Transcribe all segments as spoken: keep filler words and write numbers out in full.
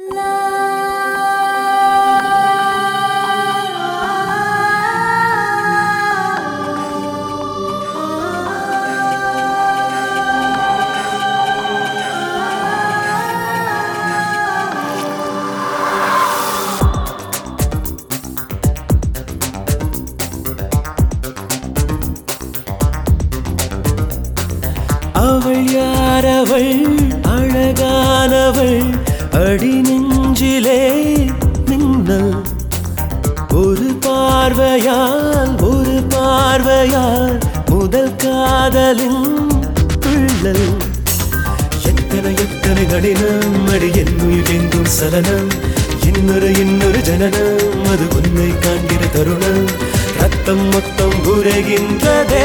அவள் யாரவள் அழகானவள் அடி நெஞ்சிலே மின்னல் ஒரு பார்வையால் ஒரு பார்வையால் முதல் காதலின் துள்ளல் எத்தனை எத்தனை கடினம் அடி என்னுயிர் எங்கும் சலனம் இன்னொரு இன்னொரு ஜனனம் அது உன்னை காண்கிற தருணம் ரத்தம் மொத்தம் உரைகின்றதே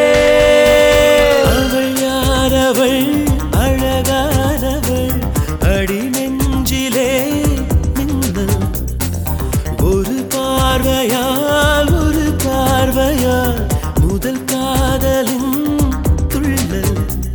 அவள் யாரவள் அழகானவள் அடி நெஞ்சிலே மின்னல் ஒரு பார்வையால் ஒரு பார்வையால் முதல் காதலின் துள்ளல்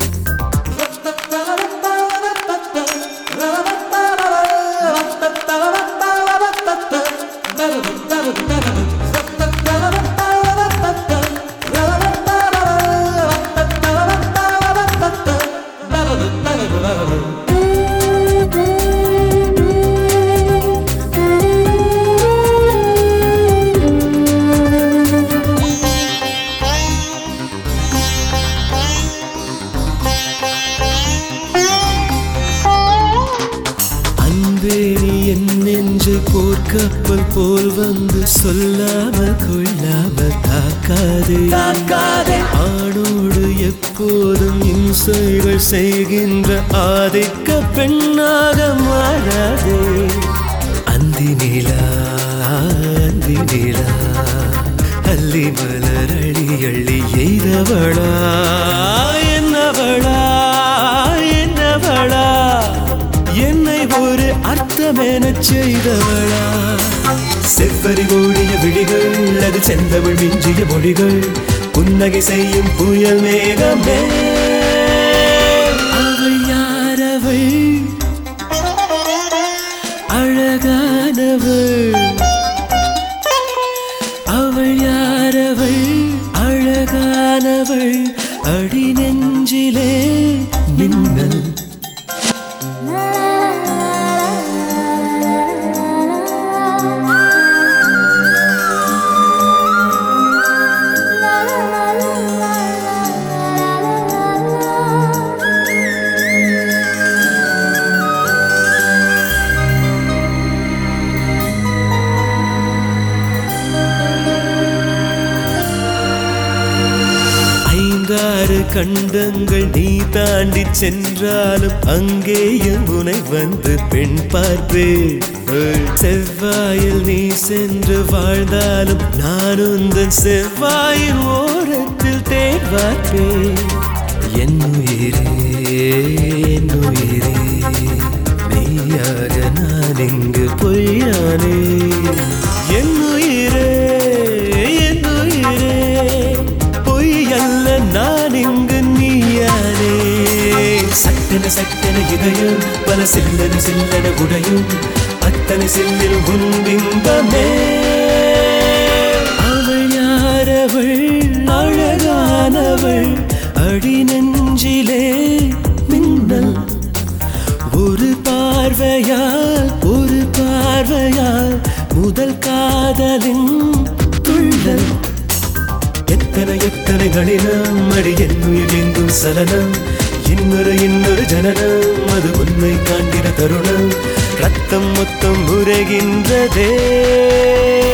போர்க்கப்பல் போல் வந்து சொல்லாமல் கொள்ளாமல் தாக்காதே தாக்காதே ஆணோடு எப்போதும் இம்சைகள் செய்கின்ற ஆதிக்க பெண்ணாக மாறாதே அந்தி நிலா அந்தி நிலா அள்ளி மலர் அழி அள்ளி எய்தவளா என்னவளா என்னவளா என்னை ஒரு அர்த்தமென செய்தவளா செவ்வரி ஓடிய விழிகள் அது செந்தவள் மிஞ்சிய மொழிகள் புன்னகை செய்யும் புயல் மேகமே அவள் யாரவள் அழகானவள் அவள் யாரவள் அழகானவள் அடி நெஞ்சிலே மின்னல் ஐந்தாறு கண்டங்கள் நீ தாண்டி சென்றாலும் அங்கேயும் உனை வந்து பெண் பார்ப்பேன் செவ்வாயில் நீ சென்று வாழ்ந்தாலும் நான் உந்தன் செவ்வாயின் ஓரத்தில் தேன் பார்ப்பேன் என் உயிரே என் உயிரே மெய்யாக நான் இங்கு பொய்யானே என் உயிரே என் உயிரே பொய்யல்ல நான் இங்கு நீயானே சட்டன சட்டன இதயம் பல சில்லன சில்லன உடையும் அத்தனை சில்லில் உன் பிம்பமே அவள் யாரவள் அழகானவள் அடி நெஞ்சிலே மின்னல் ஒரு பார்வையால் ஒரு பார்வையால் முதல் காதலின் துள்ளல் எத்தனை எத்தனை கடினம் அடி என்னுயிர் எங்கும் சலனம் இன்னொரு இன்னொரு ஜனனம் அது உன்னை காண்கிற தருணம் ரத்தம் மொத்தம் உரைகின்றதே